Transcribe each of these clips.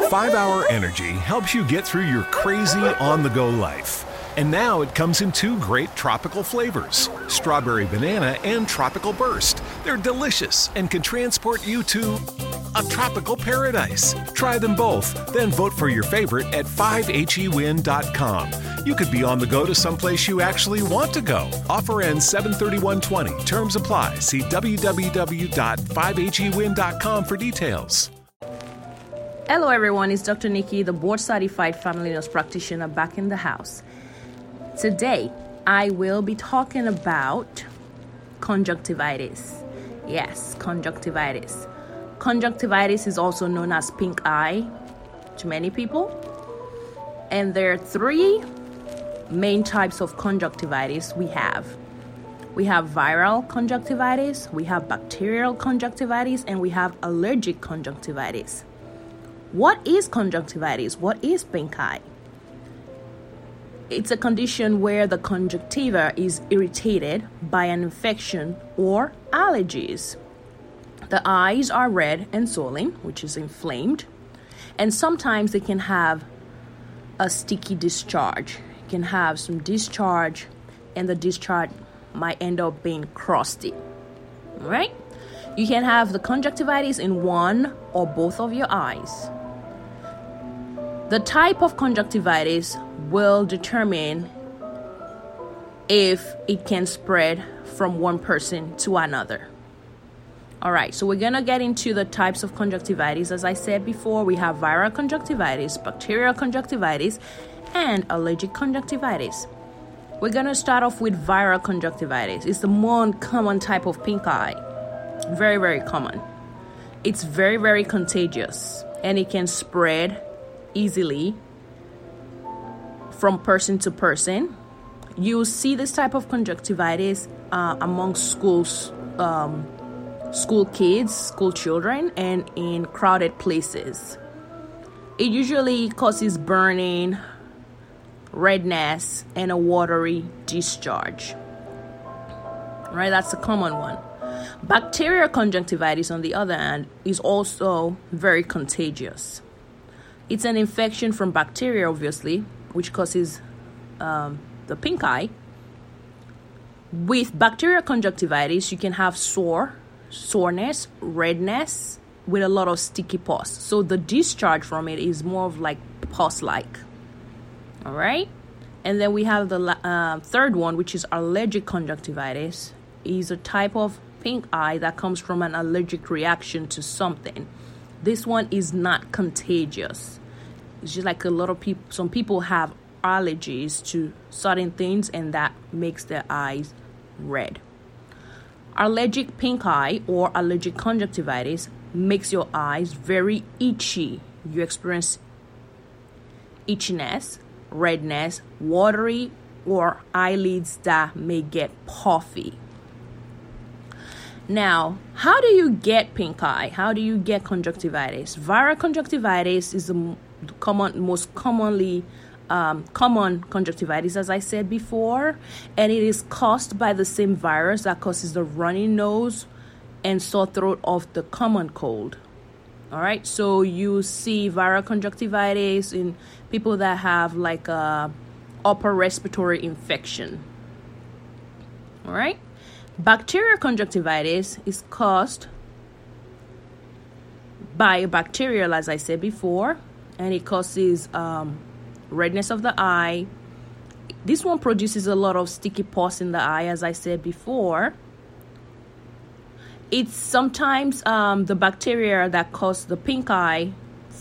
5-Hour Energy helps you get through your crazy on-the-go life. And now it comes in 2 great tropical flavors, Strawberry Banana and Tropical Burst. They're delicious and can transport you to a tropical paradise. Try them both, then vote for your favorite at 5hewin.com. You could be on the go to someplace you actually want to go. Offer ends 7/31/20. Terms apply. See www.5hewin.com for details. Hello everyone, it's Dr. Nikki, the board-certified family nurse practitioner back in the house. Today, I will be talking about conjunctivitis. Yes, conjunctivitis. Conjunctivitis is also known as pink eye to many people. And there are 3 main types of conjunctivitis we have. We have viral conjunctivitis, we have bacterial conjunctivitis, and we have allergic conjunctivitis. What is conjunctivitis? What is pink eye? It's a condition where the conjunctiva is irritated by an infection or allergies. The eyes are red and swollen, which is inflamed, and sometimes they can have a sticky discharge. You can have some discharge, and the discharge might end up being crusty. All right? You can have the conjunctivitis in one or both of your eyes. The type of conjunctivitis will determine if it can spread from one person to another. All right, so we're going to get into the types of conjunctivitis. As I said before, we have viral conjunctivitis, bacterial conjunctivitis, and allergic conjunctivitis. We're going to start off with viral conjunctivitis. It's the more common type of pink eye. Very, very common. It's very, very contagious, and it can spread easily from person to person. You see this type of conjunctivitis among school kids, school children, and in crowded places. It usually causes burning, redness, and a watery discharge. Right, that's a common one. Bacterial conjunctivitis, on the other hand, is also very contagious. It's an infection from bacteria, obviously, which causes the pink eye. With bacterial conjunctivitis, you can have soreness, redness, with a lot of sticky pus. So the discharge from it is more of like pus-like. All right? And then we have the third one, which is allergic conjunctivitis. Is a type of pink eye that comes from an allergic reaction to something. This one is not contagious. It's just like a lot of people, some people have allergies to certain things, and that makes their eyes red. Allergic pink eye or allergic conjunctivitis makes your eyes very itchy. You experience itchiness, redness, watery, or eyelids that may get puffy. Now, how do you get pink eye? How do you get conjunctivitis? Viral conjunctivitis is the most common conjunctivitis, as I said before, and it is caused by the same virus that causes the runny nose and sore throat of the common cold. All right, so you see viral conjunctivitis in people that have like a upper respiratory infection. All right. Bacterial conjunctivitis is caused by a bacterial, as I said before, and it causes redness of the eye. This one produces a lot of sticky pus in the eye, as I said before. It's sometimes the bacteria that cause the pink eye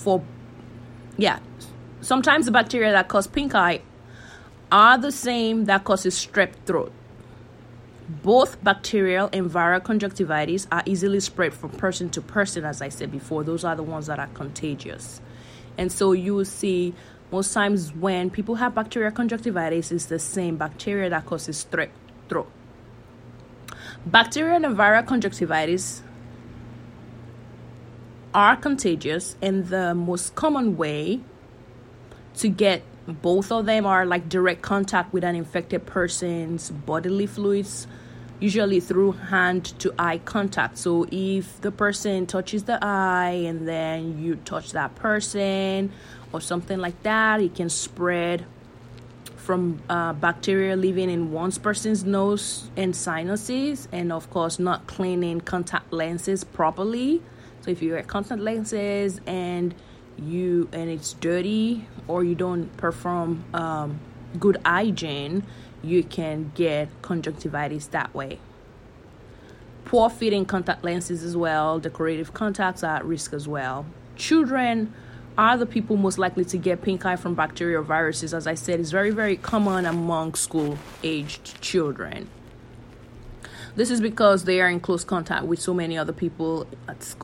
sometimes the bacteria that cause pink eye are the same that causes strep throat. Both bacterial and viral conjunctivitis are easily spread from person to person, as I said before. Those are the ones that are contagious. And so you will see most times when people have bacterial conjunctivitis, it's the same bacteria that causes strep throat. Bacterial and viral conjunctivitis are contagious, and the most common way to get both of them are like direct contact with an infected person's bodily fluids, usually through hand-to-eye contact. So if the person touches the eye and then you touch that person or something like that, it can spread from bacteria living in one person's nose and sinuses, and of course not cleaning contact lenses properly. So if you wear contact lenses and it's dirty, or you don't perform good hygiene, you can get conjunctivitis that way. Poor fitting contact lenses as well, decorative contacts are at risk as well. Children are the people most likely to get pink eye from bacteria or viruses. As I said, it's very, very common among school-aged children. This is because they are in close contact with so many other people at school.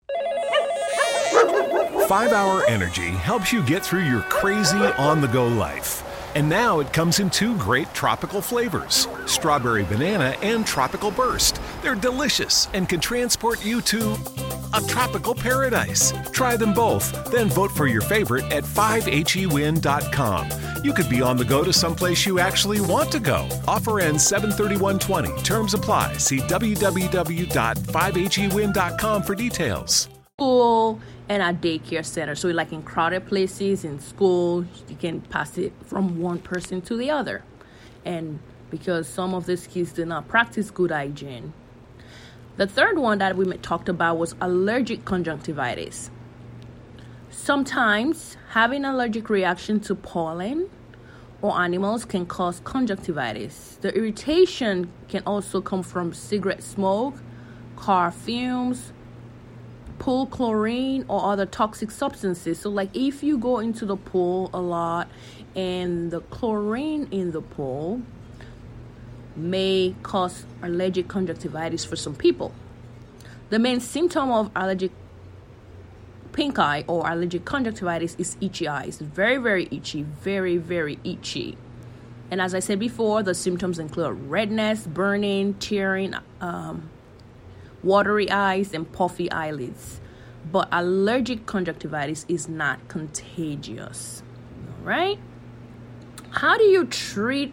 5 Hour Energy helps you get through your crazy on-the-go life. And now it comes in 2 great tropical flavors, Strawberry Banana and Tropical Burst. They're delicious and can transport you to a tropical paradise. Try them both, then vote for your favorite at 5hewin.com. You could be on the go to someplace you actually want to go. Offer ends 7/31/20. Terms apply. See www.5hewin.com for details. School and a daycare center. So like in crowded places, in school, you can pass it from one person to the other. And because some of these kids do not practice good hygiene. The third one that we talked about was allergic conjunctivitis. Sometimes having an allergic reaction to pollen or animals can cause conjunctivitis. The irritation can also come from cigarette smoke, car fumes, pool chlorine, or other toxic substances. So like if you go into the pool a lot and the chlorine in the pool may cause allergic conjunctivitis for some people. The main symptom of allergic pink eye or allergic conjunctivitis is itchy eyes. Very, very itchy, very, very itchy. And as I said before, the symptoms include redness, burning, tearing, watery eyes, and puffy eyelids. But allergic conjunctivitis is not contagious. All right? How do you treat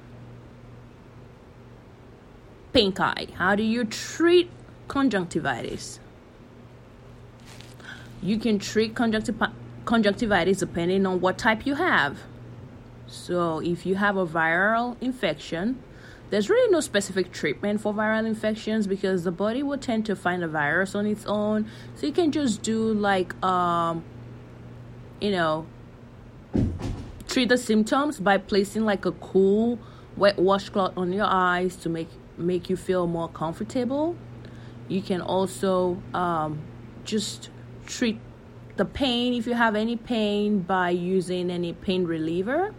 pink eye? How do you treat conjunctivitis? You can treat conjunctivitis depending on what type you have. So if you have a viral infection, there's really no specific treatment for viral infections because the body will tend to find a virus on its own. So you can just do treat the symptoms by placing like a cool wet washcloth on your eyes to make you feel more comfortable. You can also just treat the pain if you have any pain by using any pain reliever.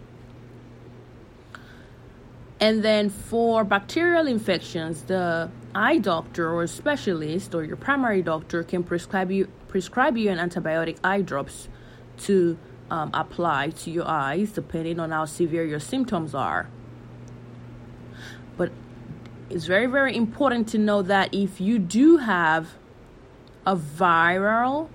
And then for bacterial infections, the eye doctor or specialist or your primary doctor can prescribe you an antibiotic eye drops to apply to your eyes depending on how severe your symptoms are. But it's very, very important to know that if you do have a viral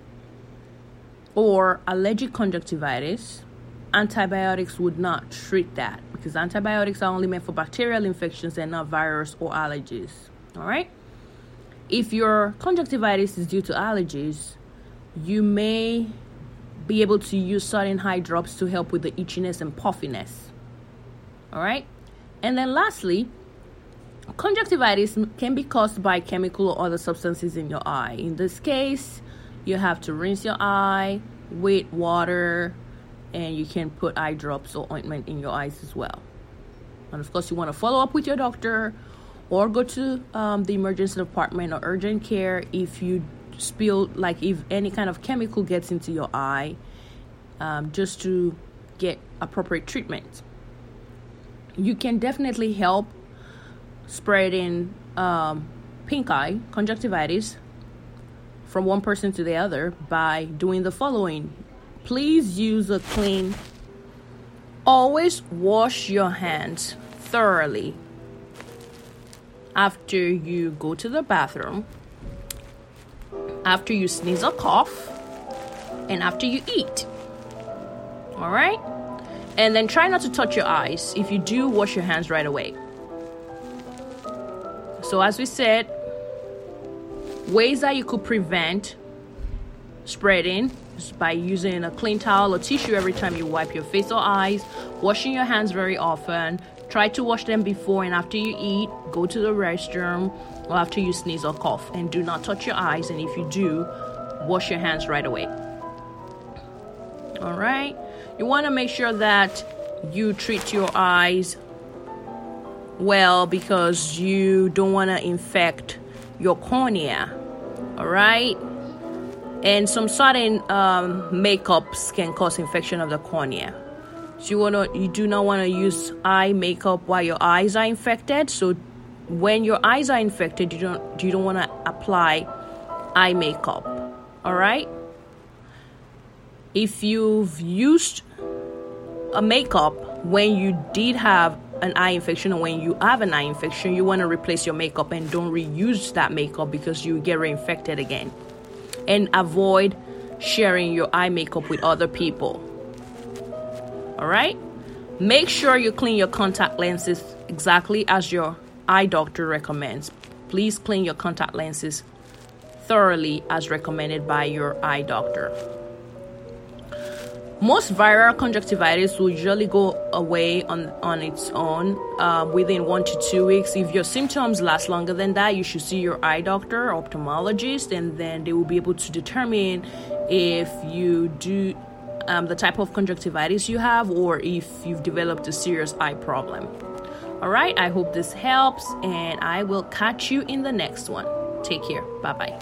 or allergic conjunctivitis, antibiotics would not treat that because antibiotics are only meant for bacterial infections and not virus or allergies. All right? If your conjunctivitis is due to allergies, you may be able to use certain eye drops to help with the itchiness and puffiness. All right? And then lastly, conjunctivitis can be caused by chemical or other substances in your eye. In this case, you have to rinse your eye with water, and you can put eye drops or ointment in your eyes as well. And of course, you want to follow up with your doctor or go to the emergency department or urgent care if you if any kind of chemical gets into your eye, just to get appropriate treatment. You can definitely help spreading pink eye, conjunctivitis, from one person to the other by doing the following. Please use a clean. Always wash your hands thoroughly after you go to the bathroom, after you sneeze or cough, and after you eat. All right? And then try not to touch your eyes. If you do, wash your hands right away. So as we said, ways that you could prevent spreading is by using a clean towel or tissue every time you wipe your face or eyes, washing your hands very often. Try to wash them before and after you eat, go to the restroom, or after you sneeze or cough. And do not touch your eyes, and if you do, wash your hands right away. All right? You want to make sure that you treat your eyes well because you don't want to infect your cornea. All right? And some certain makeups can cause infection of the cornea. So you do not want to use eye makeup while your eyes are infected. So when your eyes are infected, you don't want to apply eye makeup. All right? If you've used a makeup when you did have an eye infection or when you have an eye infection, you want to replace your makeup and don't reuse that makeup because you get reinfected again. And avoid sharing your eye makeup with other people. All right? Make sure you clean your contact lenses exactly as your eye doctor recommends. Please clean your contact lenses thoroughly as recommended by your eye doctor. Most viral conjunctivitis will usually go away on its own within 1 to 2 weeks. If your symptoms last longer than that, you should see your eye doctor or ophthalmologist, and then they will be able to determine if you do the type of conjunctivitis you have or if you've developed a serious eye problem. All right, I hope this helps, and I will catch you in the next one. Take care. Bye-bye.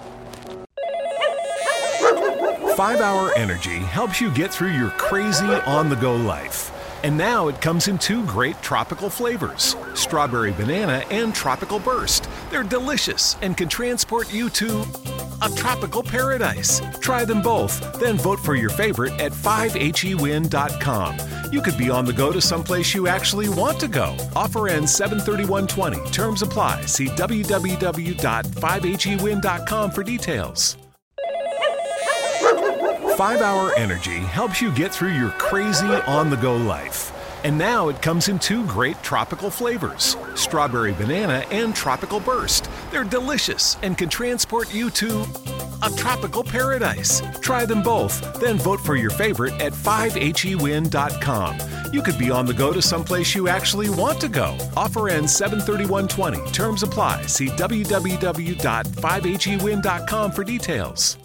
5-Hour Energy helps you get through your crazy on-the-go life. And now it comes in 2 great tropical flavors, Strawberry Banana and Tropical Burst. They're delicious and can transport you to a tropical paradise. Try them both, then vote for your favorite at 5hewin.com. You could be on the go to someplace you actually want to go. Offer ends 7/31/20. Terms apply. See www.5hewin.com for details. 5-Hour Energy helps you get through your crazy on-the-go life. And now it comes in 2 great tropical flavors, Strawberry Banana and Tropical Burst. They're delicious and can transport you to a tropical paradise. Try them both, then vote for your favorite at 5hewin.com. You could be on the go to someplace you actually want to go. Offer ends 7/31/20. Terms apply. See www.5hewin.com for details.